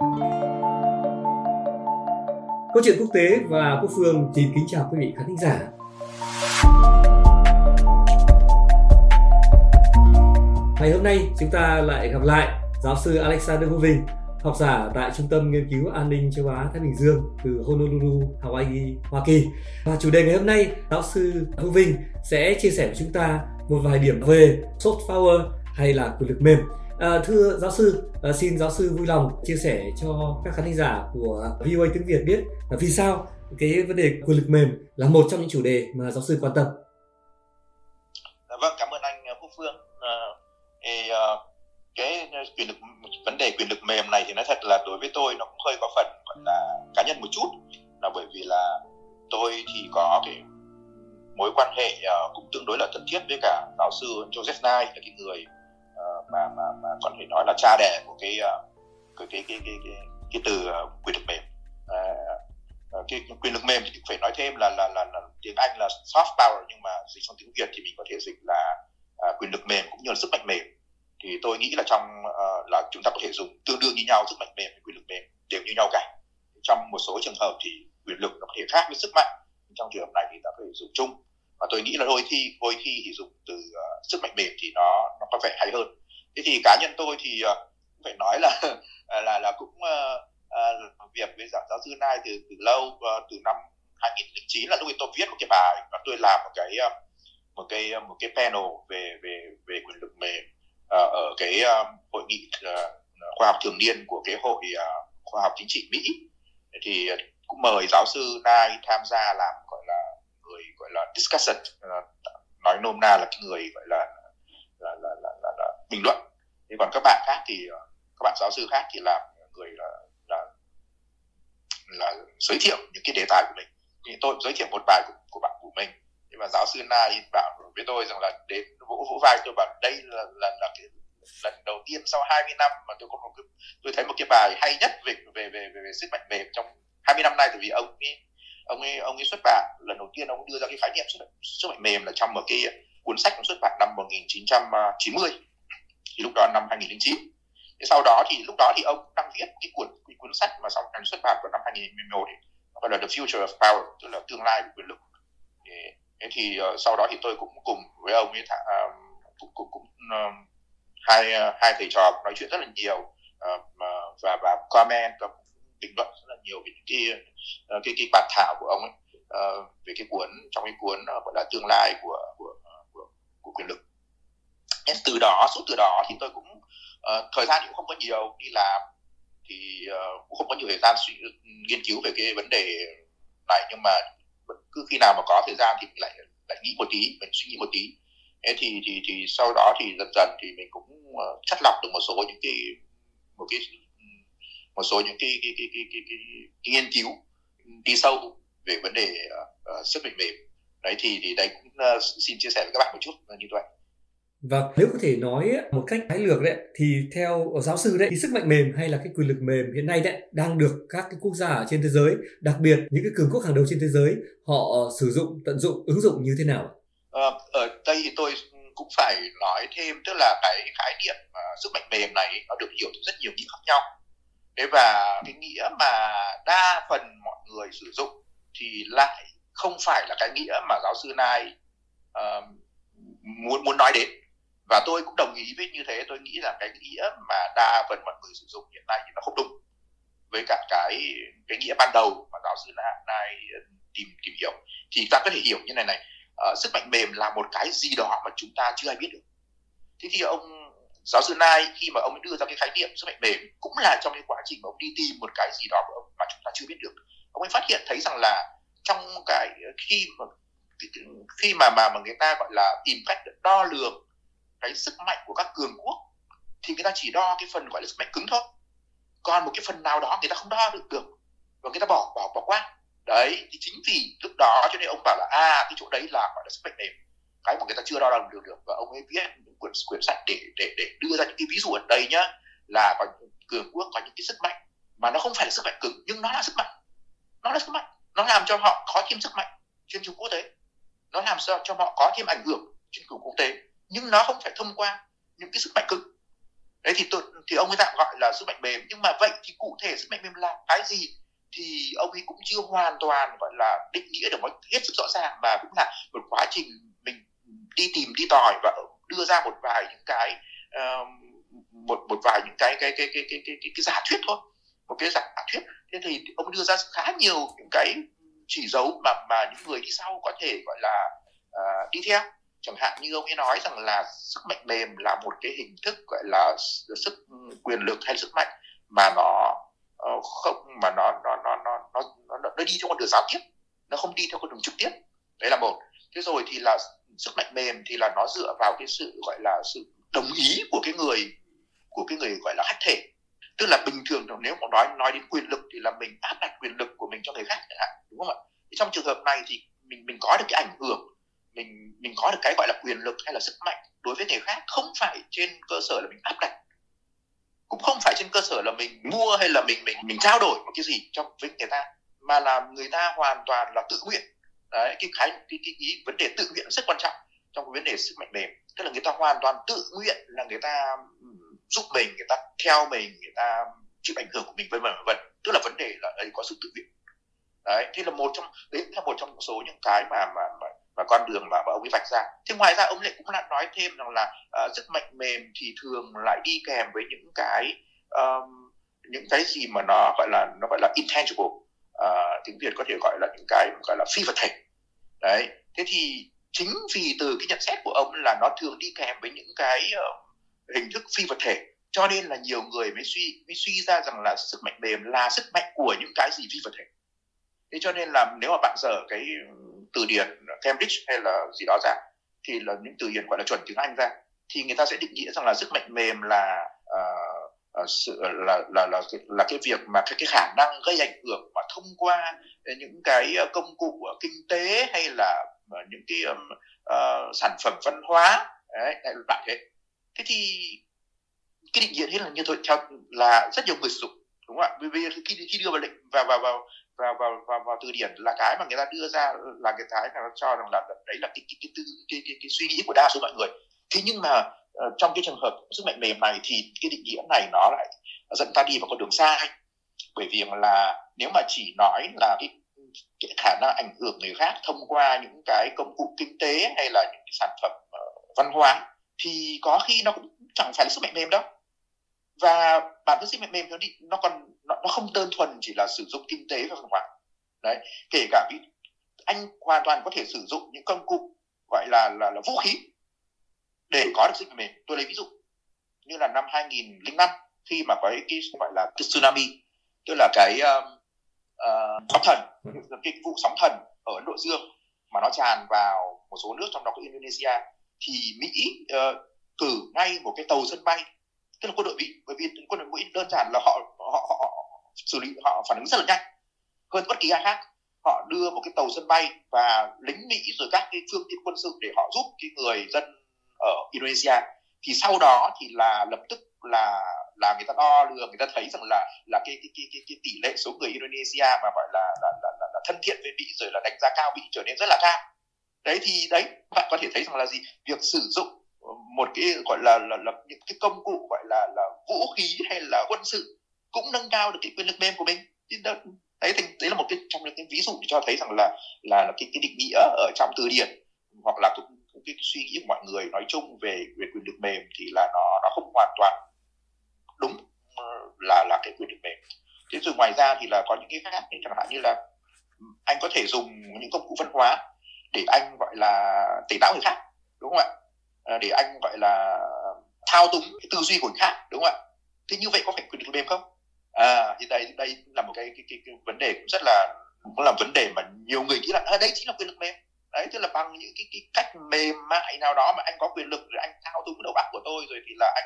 Câu chuyện quốc tế và Quốc Phương xin kính chào quý vị khán thính giả. Ngày hôm nay chúng ta lại gặp lại giáo sư Alexander Hữu Vinh, học giả tại Trung tâm Nghiên cứu An ninh Châu Á Thái Bình Dương từ Honolulu, Hawaii, Hoa Kỳ. Và chủ đề ngày hôm nay, giáo sư Hữu Vinh sẽ chia sẻ với chúng ta một vài điểm về soft power hay là quyền lực mềm. Thưa giáo sư, xin giáo sư vui lòng chia sẻ cho các khán giả của VOA tiếng Việt biết là vì sao cái vấn đề quyền lực mềm là một trong những chủ đề mà giáo sư quan tâm. Vâng, cảm ơn anh Quốc Phương. Cái vấn đề quyền lực mềm này thì nói thật là đối với tôi nó cũng hơi có phần gọi là cá nhân một chút, là bởi vì là tôi thì có cái mối quan hệ cũng tương đối là thân thiết với cả giáo sư Joseph Nye, là cái người mà còn phải nói là cha đẻ của cái từ quyền lực mềm. Cái quyền lực mềm thì phải nói thêm là tiếng Anh là soft power, nhưng mà dịch sang tiếng Việt thì mình có thể dịch là quyền lực mềm cũng như là sức mạnh mềm. Thì tôi nghĩ là là chúng ta có thể dùng tương đương như nhau, sức mạnh mềm và quyền lực mềm đều như nhau cả. Trong một số trường hợp thì quyền lực nó có thể khác với sức mạnh, trong trường hợp này thì ta có thể dùng chung. Và tôi nghĩ là đôi khi thì dùng từ sức mạnh mềm thì nó có vẻ hay hơn. Thế thì cá nhân tôi thì cũng phải nói là cũng làm việc với giáo sư Nai từ lâu, từ năm 2009 là lúc ấy tôi viết một cái bài và tôi làm một cái panel về quyền lực mềm ở cái hội nghị khoa học thường niên của cái hội khoa học chính trị Mỹ. Thì cũng mời giáo sư Nai tham gia làm người gọi là discussion, nói nôm na là cái người gọi là bình luận. Thế còn các bạn khác thì các bạn giáo sư khác thì làm người là giới thiệu những cái đề tài của mình. Thì tôi giới thiệu một bài của bạn của mình, nhưng mà giáo sư Nai bảo với tôi rằng là đến vỗ vai tôi bảo đây là cái lần đầu tiên sau 20 năm mà tôi thấy một cái bài hay nhất về sức mạnh mềm trong 20 năm nay. Tại vì ông ấy xuất bản lần đầu tiên, ông đưa ra cái khái niệm sức mạnh mềm là trong một cái cuốn sách ông xuất bản năm 1990, thì lúc đó năm 2009. Thế sau đó thì lúc đó thì ông đang viết cái cuốn sách mà sau này xuất bản vào năm 2011 gọi là The Future of Power, tức là tương lai của quyền lực. Thế thì sau đó thì tôi cũng cùng với ông ấy hai thầy trò nói chuyện rất là nhiều và comment và bình luận rất là nhiều về những cái bản thảo của ông ấy về cái trong cái cuốn gọi là tương lai của quyền lực. Suốt từ đó thì tôi cũng thời gian cũng không có nhiều đi làm, thì cũng không có nhiều thời gian nghiên cứu về cái vấn đề này, nhưng mà cứ khi nào mà có thời gian thì mình lại nghĩ một tí, mình suy nghĩ một tí. Thế thì sau đó thì dần dần thì mình cũng chắt lọc được một số những cái nghiên cứu đi sâu về vấn đề sức mạnh mềm. Đấy thì đấy cũng xin chia sẻ với các bạn một chút như vậy. Và nếu có thể nói một cách thái lược đấy, thì theo giáo sư đấy, thì sức mạnh mềm hay là cái quyền lực mềm hiện nay đấy đang được các cái quốc gia ở trên thế giới, đặc biệt những cái cường quốc hàng đầu trên thế giới, họ sử dụng, tận dụng, ứng dụng như thế nào? Ở đây thì tôi cũng phải nói thêm, tức là cái khái niệm sức mạnh mềm này nó được hiểu rất nhiều nghĩa khác nhau. Thế và cái nghĩa mà đa phần mọi người sử dụng thì lại không phải là cái nghĩa mà giáo sư Nai muốn nói đến. Và tôi cũng đồng ý với như thế. Tôi nghĩ là cái nghĩa mà đa phần mọi người sử dụng hiện nay thì nó không đúng với cả cái nghĩa ban đầu mà giáo sư Nai tìm hiểu. Thì ta có thể hiểu như này, sức mạnh mềm là một cái gì đó mà chúng ta chưa ai biết được. Thế thì ông giáo sư Nai khi mà ông đưa ra cái khái niệm sức mạnh mềm cũng là trong cái quá trình mà ông đi tìm một cái gì đó mà chúng ta chưa biết được. Ông ấy phát hiện thấy rằng là trong cái khi mà người ta gọi là tìm cách đo lường cái sức mạnh của các cường quốc thì người ta chỉ đo cái phần gọi là sức mạnh cứng thôi, còn một cái phần nào đó người ta không đo được và người ta bỏ qua. Đấy thì chính vì lúc đó cho nên ông bảo là cái chỗ đấy là gọi là sức mạnh mềm, cái mà người ta chưa đo lường được. Và ông ấy viết những quyển sách để đưa ra những cái ví dụ ở đây nhá, là có cường quốc có những cái sức mạnh mà nó không phải là sức mạnh cứng, nhưng nó là sức mạnh, nó làm cho họ có thêm sức mạnh trên trường quốc tế, nó làm sao cho họ có thêm ảnh hưởng trên trường quốc tế, nhưng nó không phải thông qua những cái sức mạnh cứng. Đấy thì ông ấy tạm gọi là sức mạnh mềm. Nhưng mà vậy thì cụ thể sức mạnh mềm là cái gì thì ông ấy cũng chưa hoàn toàn gọi là định nghĩa được một hết sức rõ ràng, mà cũng là một quá trình mình đi tìm đi tòi và đưa ra một vài những cái một vài những cái giả thuyết thôi, một cái giả thuyết. Thế thì ông đưa ra khá nhiều những cái chỉ dấu mà những người đi sau có thể gọi là đi theo. Chẳng hạn như ông ấy nói rằng là sức mạnh mềm là một cái hình thức gọi là sức quyền lực hay sức mạnh mà nó không, mà nó đi theo con đường gián tiếp, nó không đi theo con đường trực tiếp. Đấy là một. Thế rồi thì là sức mạnh mềm thì là nó dựa vào cái sự gọi là sự đồng ý của cái người gọi là khách thể. Tức là bình thường nếu mà nói đến quyền lực thì là mình áp đặt quyền lực của mình cho người khác chẳng hạn, đúng không ạ? Thì trong trường hợp này thì mình có được cái ảnh hưởng, mình có được cái gọi là quyền lực hay là sức mạnh đối với người khác, không phải trên cơ sở là mình áp đặt, cũng không phải trên cơ sở là mình mua hay là mình trao đổi một cái gì trong với người ta, mà là người ta hoàn toàn là tự nguyện. Đấy, cái vấn đề tự nguyện rất quan trọng trong cái vấn đề sức mạnh mềm. Tức là người ta hoàn toàn tự nguyện, là người ta giúp mình, người ta theo mình, người ta chịu ảnh hưởng của mình, vân vân. Tức là vấn đề là đây có sự tự nguyện. Đấy, thế là một trong số những cái mà con đường mà ông ấy vạch ra. Thế ngoài ra ông lại cũng lại nói thêm rằng là sức mạnh mềm thì thường lại đi kèm với những cái gì mà nó gọi là intangible, tiếng Việt có thể gọi là những cái gọi là phi vật thể. Đấy, thế thì chính vì từ cái nhận xét của ông là nó thường đi kèm với những cái hình thức phi vật thể, cho nên là nhiều người mới suy ra rằng là sức mạnh mềm là sức mạnh của những cái gì phi vật thể. Thế cho nên là nếu mà bạn dở cái từ điển Cambridge hay là gì đó ra, thì là những từ điển gọi là chuẩn tiếng Anh ra, thì người ta sẽ định nghĩa rằng là sức mạnh mềm là cái việc mà cái khả năng gây ảnh hưởng mà thông qua những cái công cụ kinh tế hay là những cái sản phẩm văn hóa. Đấy, đại thế. Thế thì cái định nghĩa thế là như thôi, theo là rất nhiều người sử dụng, đúng không ạ? Vì khi đưa vào lệnh vào từ điển là cái mà người ta đưa ra là cái mà nó cho rằng là đấy là cái suy nghĩ của đa số mọi người. Thế nhưng mà trong cái trường hợp sức mạnh mềm này thì cái định nghĩa này nó lại dẫn ta đi vào con đường sai. Bởi vì là nếu mà chỉ nói là cái khả năng ảnh hưởng người khác thông qua những cái công cụ kinh tế hay là những cái sản phẩm văn hóa, thì có khi nó cũng chẳng phải là sức mạnh mềm đâu. Và bản thân sức mạnh mềm nó không đơn thuần chỉ là sử dụng kinh tế và văn hóa. Đấy, kể cả anh hoàn toàn có thể sử dụng những công cụ gọi là vũ khí để có được sức mạnh mềm. Tôi lấy ví dụ như là năm 2005 khi mà có cái gọi là cái tsunami, tức là cái sóng thần, cái vụ sóng thần ở Ấn Độ Dương mà nó tràn vào một số nước, trong đó có Indonesia, thì Mỹ cử ngay một cái tàu sân bay, tức là quân đội Mỹ, bởi vì quân đội Mỹ đơn giản là họ xử lý, họ phản ứng rất là nhanh hơn bất kỳ ai khác. Họ đưa một cái tàu sân bay và lính Mỹ rồi các cái phương tiện quân sự để họ giúp cái người dân ở Indonesia. Thì sau đó thì là lập tức là người ta đo lường, người ta thấy rằng là cái tỷ lệ số người Indonesia mà gọi là thân thiện với Mỹ rồi là đánh giá cao Mỹ trở nên rất là cao. Đấy thì đấy, các bạn có thể thấy rằng là gì, việc sử dụng một cái gọi là những cái công cụ gọi là vũ khí hay là quân sự cũng nâng cao được cái quyền lực mềm của mình. Đấy là một cái trong những cái ví dụ để cho thấy rằng là cái định nghĩa ở trong từ điển hoặc là cái suy nghĩ của mọi người nói chung về quyền lực mềm thì là nó không hoàn toàn đúng là cái quyền lực mềm. Thế rồi ngoài ra thì là có những cái khác, chẳng hạn như là anh có thể dùng những công cụ văn hóa để anh gọi là tẩy não người khác, đúng không ạ? Để anh gọi là thao túng cái tư duy của người khác, đúng không ạ? Thế như vậy có phải quyền lực mềm không? Thì đây là một cái vấn đề cũng là vấn đề mà nhiều người nghĩ là đấy chính là quyền lực mềm. Đấy, tức là bằng những cái cách mềm mại nào đó mà anh có quyền lực rồi anh thao túng đầu óc của tôi, rồi thì là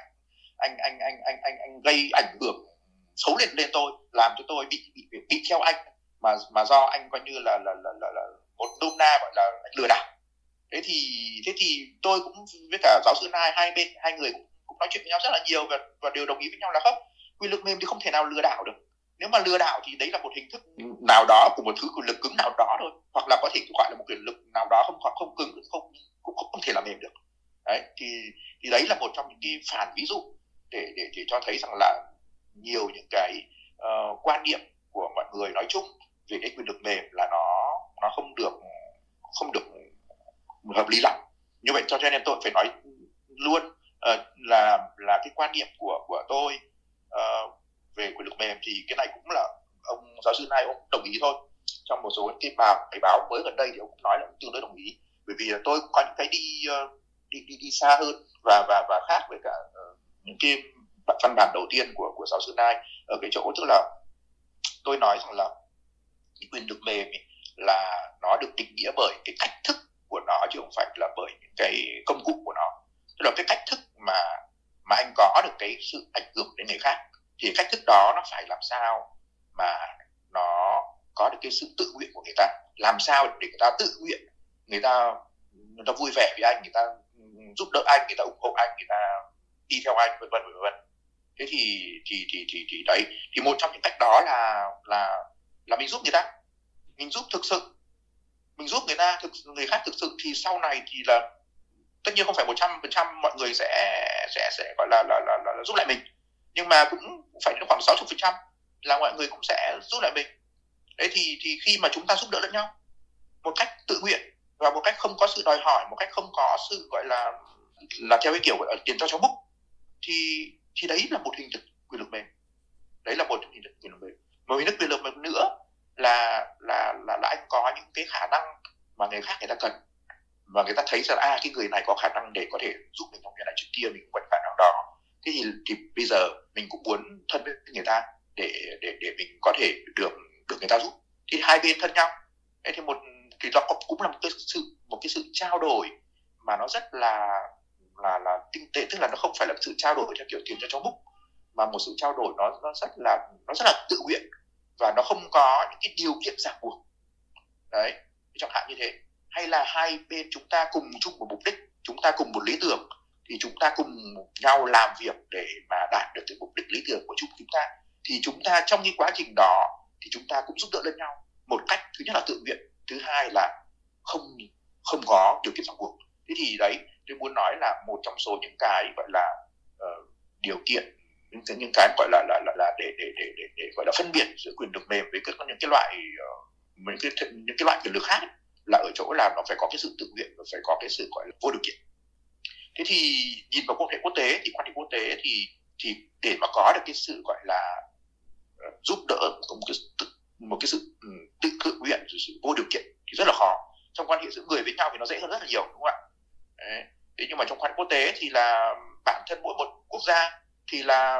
anh gây ảnh hưởng xấu lên tôi, làm cho tôi bị theo anh, mà do anh coi như là một nôm na gọi là anh lừa đảo. Thế thì tôi cũng với cả giáo sư Nai, hai người cũng nói chuyện với nhau rất là nhiều và đều đồng ý với nhau là không, quyền lực mềm thì không thể nào lừa đảo được. Nếu mà lừa đảo thì đấy là một hình thức nào đó của một thứ quyền lực cứng nào đó thôi, hoặc là có thể gọi là một quyền lực nào đó không cứng, cũng không thể làm mềm được. Đấy thì đấy là một trong những cái phản ví dụ để cho thấy rằng là nhiều những cái quan niệm của mọi người nói chung về cái quyền lực mềm là nó không được hợp lý lắm. Như vậy cho nên tôi phải nói luôn là cái quan niệm của tôi về quyền lực mềm thì cái này cũng là ông giáo sư này ông đồng ý thôi. Trong một số cái báo mới gần đây thì ông cũng nói là cũng tương đối đồng ý, bởi vì tôi cũng có những cái đi xa hơn và khác với cả những cái văn bản đầu tiên của giáo sư Nai ở cái chỗ, tức là tôi nói rằng là cái quyền lực mềm là nó được định nghĩa bởi cái cách thức của nó chứ không phải là bởi những cái công cụ của nó. Tức là cái cách thức mà anh có được cái sự ảnh hưởng đến người khác thì cách thức đó nó phải làm sao mà nó có được cái sự tự nguyện của người ta, làm sao để người ta tự nguyện, người ta vui vẻ với anh, người ta giúp đỡ anh, người ta ủng hộ anh, người ta đi theo anh, vân vân. Thế thì đấy, thì một trong những cách đó là mình giúp người ta, mình giúp thực sự, mình giúp người khác thực sự, thì sau này thì là tất nhiên không phải 100% mọi người sẽ gọi là giúp lại mình, nhưng mà cũng phải đến khoảng 60% là mọi người cũng sẽ giúp lại mình. Đấy thì khi mà chúng ta giúp đỡ lẫn nhau một cách tự nguyện và một cách không có sự đòi hỏi, một cách không có sự gọi là theo cái kiểu gọi là tiền cho búc, thì đấy là một hình thức quyền lực mềm. Đấy là một hình thức quyền lực mềm. Một hình thức quyền lực mềm nữa là anh có những cái khả năng mà người khác người ta cần, và người ta thấy rằng cái người này có khả năng để có thể giúp mình trong cái này chuyện kia, mình cũng có khả năng đó. Thế thì bây giờ mình cũng muốn thân với người ta để mình có thể được người ta giúp, thì hai bên thân nhau. Thế thì nó cũng là một cái sự trao đổi mà nó rất là tinh tế, tức là nó không phải là sự trao đổi theo kiểu tiền cho cháu búc, mà một sự trao đổi nó rất là tự nguyện và nó không có những cái điều kiện ràng buộc. Đấy, chẳng hạn như thế. Hay là hai bên chúng ta cùng chung một mục đích, chúng ta cùng một lý tưởng, thì chúng ta cùng nhau làm việc để mà đạt được cái mục đích lý tưởng của chúng ta. Thì chúng ta trong cái quá trình đó thì chúng ta cũng giúp đỡ lẫn nhau một cách thứ nhất là tự nguyện, thứ hai là không có điều kiện ràng buộc. Thế thì đấy, tôi muốn nói là một trong số những cái gọi là điều kiện, những cái gọi là để gọi là phân biệt giữa quyền lực mềm với những cái loại quyền lực khác là ở chỗ là nó phải có cái sự tự nguyện và phải có cái sự gọi là vô điều kiện. Thế thì nhìn vào quan hệ quốc tế thì để mà có được cái sự gọi là giúp đỡ, một cái sự tự nguyện, sự vô điều kiện thì rất là khó. Trong quan hệ giữa người với nhau thì nó dễ hơn rất là nhiều, đúng không ạ? Đấy. Thế nhưng mà trong quan hệ quốc tế thì là bản thân mỗi một quốc gia thì là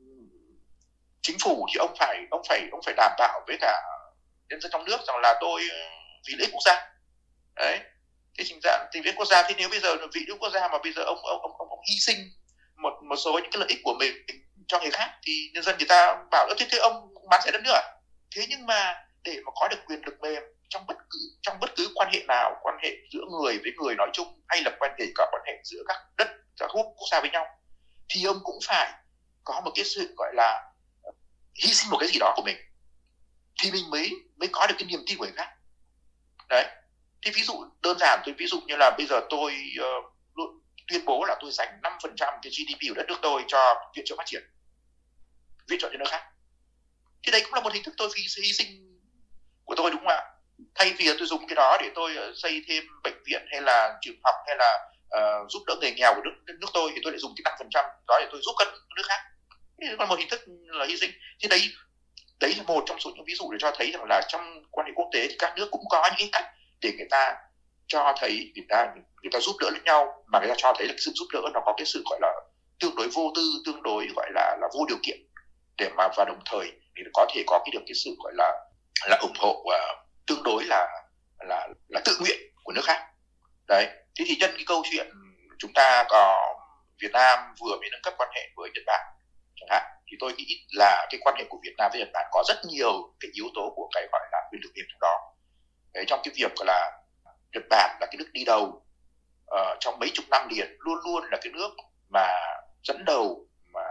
chính phủ thì ông phải đảm bảo với cả nhân dân trong nước rằng là tôi vì lợi ích quốc gia. Đấy. Thế chính ra thì với quốc gia, thì nếu bây giờ vì lợi ích quốc gia mà bây giờ ông hy sinh một số những cái lợi ích của mình cho người khác thì nhân dân người ta bảo thế ông bán rẻ đất nước à? Thế nhưng mà để mà có được quyền lực mềm trong bất cứ quan hệ nào, quan hệ giữa người với người nói chung, hay là kể cả quan hệ giữa các quốc gia với nhau, thì ông cũng phải có một cái sự gọi là hy sinh một cái gì đó của mình thì mình mới có được cái niềm tin của người khác. Đấy. Thì ví dụ đơn giản, ví dụ như là bây giờ tôi tuyên bố là tôi dành 5% cái GDP của đất nước tôi cho viện trợ phát triển, viện trợ cho nước khác, thì đấy cũng là một hình thức tôi hy sinh của tôi, đúng không ạ? Thay vì tôi dùng cái đó để tôi xây thêm bệnh viện hay là trường học hay là giúp đỡ người nghèo của nước tôi, thì tôi lại dùng cái 5% đó để tôi giúp các nước khác. Thì còn một hình thức là hy sinh. Thì đấy là một trong số những ví dụ để cho thấy rằng là trong quan hệ quốc tế thì các nước cũng có những cái cách để người ta cho thấy người ta giúp đỡ lẫn nhau, mà người ta cho thấy là cái sự giúp đỡ nó có cái sự gọi là tương đối vô tư, tương đối gọi là vô điều kiện, để mà và đồng thời thì có thể có được cái sự gọi là ủng hộ tương đối là tự nguyện của nước khác. Đấy. Thế thì nhân cái câu chuyện chúng ta có Việt Nam vừa mới nâng cấp quan hệ với Nhật Bản chẳng hạn, thì tôi nghĩ là cái quan hệ của Việt Nam với Nhật Bản có rất nhiều cái yếu tố của cái gọi là quyền lực mềm trong đó. Đấy, trong cái việc là Nhật Bản là cái nước đi đầu trong mấy chục năm liền, luôn luôn là cái nước mà dẫn đầu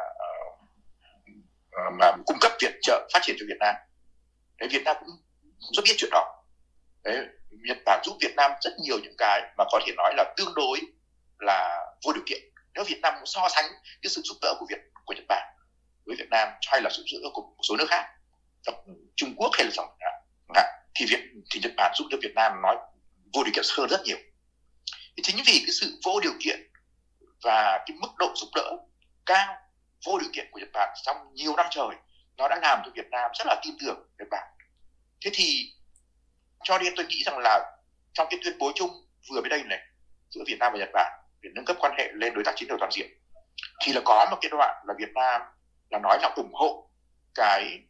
mà cung cấp viện trợ phát triển cho Việt Nam. Đấy, Việt Nam cũng rất biết chuyện đó. Đấy, Nhật Bản giúp Việt Nam rất nhiều những cái mà có thể nói là tương đối là vô điều kiện. Nếu Việt Nam so sánh cái sự giúp đỡ của Nhật Bản với Việt Nam hay là sự giúp đỡ của một số nước khác, Trung Quốc hay là chẳng hạn, thì Nhật Bản giúp đỡ Việt Nam nói vô điều kiện hơn rất nhiều. Thì chính vì cái sự vô điều kiện và cái mức độ giúp đỡ cao vô điều kiện của Nhật Bản trong nhiều năm trời, nó đã làm cho Việt Nam rất là tin tưởng Nhật Bản. Thế thì cho nên tôi nghĩ rằng là trong cái tuyên bố chung vừa mới đây này giữa Việt Nam và Nhật Bản để nâng cấp quan hệ lên đối tác chiến lược toàn diện, thì là có một cái đoạn là Việt Nam là nói là ủng hộ cái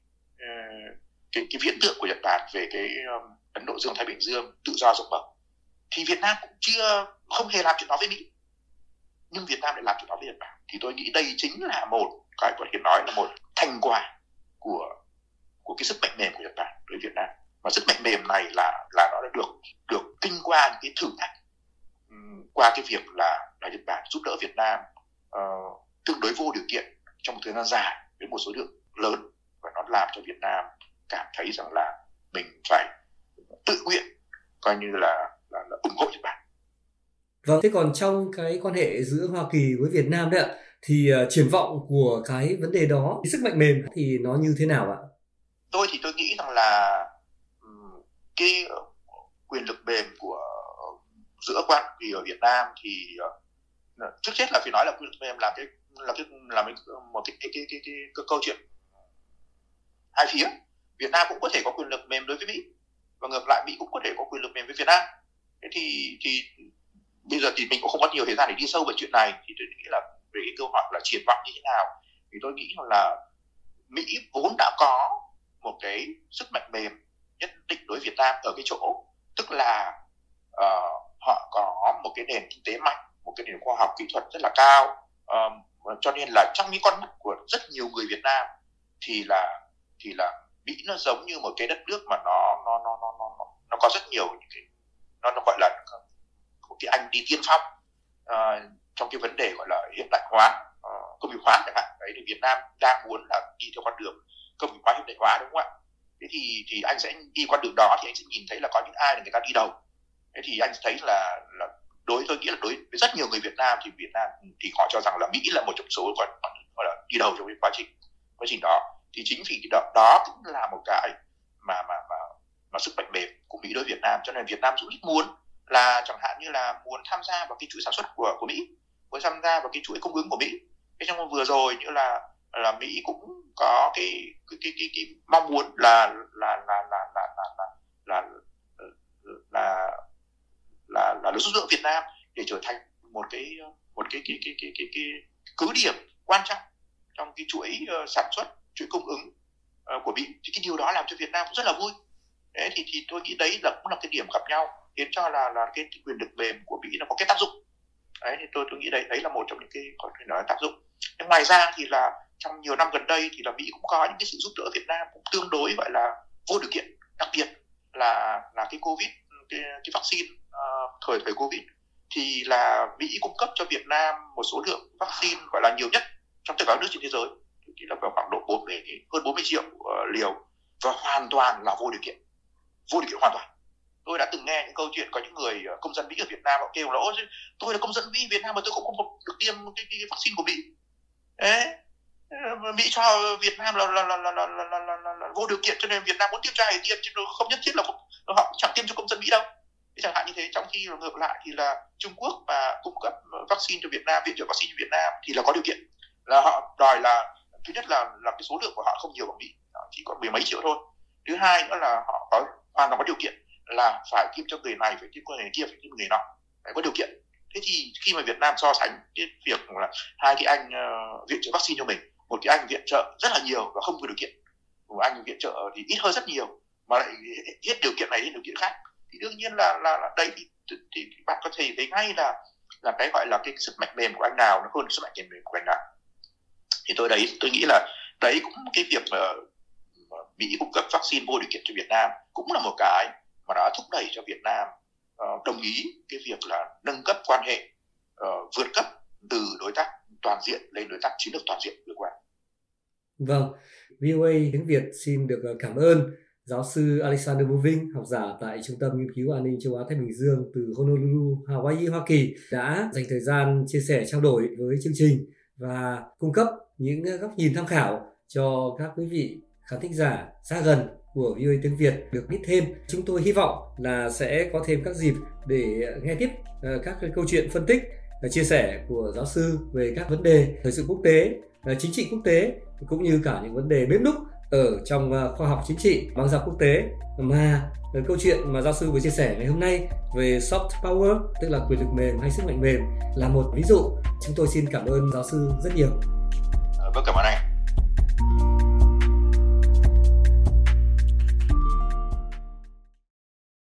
viễn tượng của Nhật Bản về cái Ấn Độ Dương Thái Bình Dương tự do rộng mở. Thì Việt Nam cũng không hề làm chuyện đó với Mỹ, nhưng Việt Nam lại làm chuyện đó với Nhật Bản. Thì tôi nghĩ đây chính là một cái có thể nói là một thành quả của cái sức mạnh mềm của Nhật Bản đối với Việt Nam. Và sức mạnh mềm này là nó đã được kinh qua những cái thử thách, qua cái việc là Nhật Bản giúp đỡ Việt Nam tương đối vô điều kiện trong một thời gian dài với một số lượng lớn, và nó làm cho Việt Nam cảm thấy rằng là mình phải tự nguyện coi như là ủng hộ Nhật Bản. Vâng, thế còn trong cái quan hệ giữa Hoa Kỳ với Việt Nam đấy ạ, thì triển vọng của cái vấn đề đó, cái sức mạnh mềm thì nó như thế nào ạ? Tôi nghĩ rằng là cái quyền lực mềm của giữa Hoa Kỳ ở Việt Nam thì trước hết là phải nói là quyền lực mềm là một cái câu chuyện hai phía. Việt Nam cũng có thể có quyền lực mềm đối với Mỹ, và ngược lại Mỹ cũng có thể có quyền lực mềm với Việt Nam. Thế thì bây giờ thì mình cũng không có nhiều thời gian để đi sâu vào chuyện này, thì tôi nghĩ là về cái câu hỏi là triển vọng như thế nào, thì tôi nghĩ là Mỹ vốn đã có một cái sức mạnh mềm nhất định đối với Việt Nam ở cái chỗ, tức là họ có một cái nền kinh tế mạnh, một cái nền khoa học kỹ thuật rất là cao, cho nên là trong những con mắt của rất nhiều người Việt Nam thì là Mỹ nó giống như một cái đất nước mà nó có rất nhiều những cái nó gọi là một cái anh đi tiên phong trong cái vấn đề gọi là hiện đại hóa, công nghiệp hóa chẳng hạn. Đấy thì Việt Nam đang muốn là đi theo con đường công nghiệp hóa, hiện đại hóa, đúng không ạ? Thế thì anh sẽ đi con đường đó, thì anh sẽ nhìn thấy là có những ai là người ta đi đầu. Thế thì anh thấy là tôi nghĩ là đối với rất nhiều người Việt Nam thì họ cho rằng là Mỹ là một trong số gọi là đi đầu trong cái quá trình đó. Thì chính vì đó cũng là một cái mà sức mạnh mềm của Mỹ đối với Việt Nam, cho nên Việt Nam rất muốn là chẳng hạn như là muốn tham gia vào cái chuỗi sản xuất của Mỹ, muốn tham gia vào cái chuỗi cung ứng của Mỹ. Thế trong vừa rồi như là Mỹ cũng có cái mong muốn là giúp đỡ Việt Nam để trở thành một cái cứ điểm quan trọng trong cái chuỗi sản xuất, chuỗi cung ứng của Mỹ. Thì cái điều đó làm cho Việt Nam cũng rất là vui. Đấy, thì tôi nghĩ đấy cũng là cái điểm gặp nhau, khiến cho là cái quyền lực mềm của Mỹ nó có cái tác dụng. Đấy, thì tôi nghĩ đấy là một trong những cái có thể nói tác dụng. Nhưng ngoài ra thì là trong nhiều năm gần đây thì là Mỹ cũng có những cái sự giúp đỡ Việt Nam cũng tương đối gọi là vô điều kiện, đặc biệt là cái Covid, cái vaccine thời Covid, thì là Mỹ cung cấp cho Việt Nam một số lượng vaccine gọi là nhiều nhất trong tất cả các nước trên thế giới, thì là vào khoảng độ hơn 40 triệu liều, và hoàn toàn là vô điều kiện hoàn toàn. Tôi đã từng nghe những câu chuyện có những người công dân Mỹ ở Việt Nam họ kêu là tôi là công dân Mỹ Việt Nam mà tôi cũng không được tiêm cái vaccine của Mỹ. Đấy, Mỹ cho Việt Nam là vô điều kiện, cho nên Việt Nam muốn tiêm cho ai tiêm, chứ không nhất thiết là họ chẳng tiêm cho công dân Mỹ đâu. Thế chẳng hạn như thế. Trong khi ngược lại thì là Trung Quốc mà cung cấp vaccine cho Việt Nam, viện trợ vaccine cho Việt Nam thì là có điều kiện, là họ đòi là thứ nhất là cái số lượng của họ không nhiều bằng Mỹ, chỉ có 10 mấy triệu thôi. Thứ hai nữa là họ hoàn toàn có điều kiện là phải tiêm cho người này, phải tiêm cho người kia, phải tiêm người nọ, phải có điều kiện. Thế thì khi mà Việt Nam so sánh cái việc là hai cái anh viện trợ vaccine cho mình, một cái anh viện trợ rất là nhiều và không có điều kiện, một anh viện trợ thì ít hơn rất nhiều mà lại hết điều kiện này đến điều kiện khác, thì đương nhiên là đây thì bạn có thể thấy ngay là cái gọi là cái sức mạnh mềm của anh nào nó hơn sức mạnh mềm của anh nào. Thì tôi nghĩ là đấy cũng cái việc Mỹ cung cấp vaccine vô điều kiện cho Việt Nam cũng là một cái mà đã thúc đẩy cho Việt Nam đồng ý cái việc là nâng cấp quan hệ, vượt cấp từ đối tác toàn diện lên đối tác chiến lược toàn diện vừa qua. Vâng, VOA tiếng Việt xin được cảm ơn giáo sư Alexander Vũ Vinh, học giả tại Trung tâm Nghiên cứu An ninh Châu Á Thái Bình Dương từ Honolulu, Hawaii, Hoa Kỳ, đã dành thời gian chia sẻ trao đổi với chương trình và cung cấp những góc nhìn tham khảo cho các quý vị khán thính giả xa gần của VOA tiếng Việt được biết thêm. Chúng tôi hy vọng là sẽ có thêm các dịp để nghe tiếp các cái câu chuyện phân tích, chia sẻ của giáo sư về các vấn đề thời sự quốc tế, chính trị quốc tế cũng như cả những vấn đề bếp núc ở trong khoa học chính trị, băng giao quốc tế. Mà câu chuyện mà giáo sư vừa chia sẻ ngày hôm nay về soft power, tức là quyền lực mềm hay sức mạnh mềm, là một ví dụ. Chúng tôi xin cảm ơn giáo sư rất nhiều. Vâng, cảm ơn anh.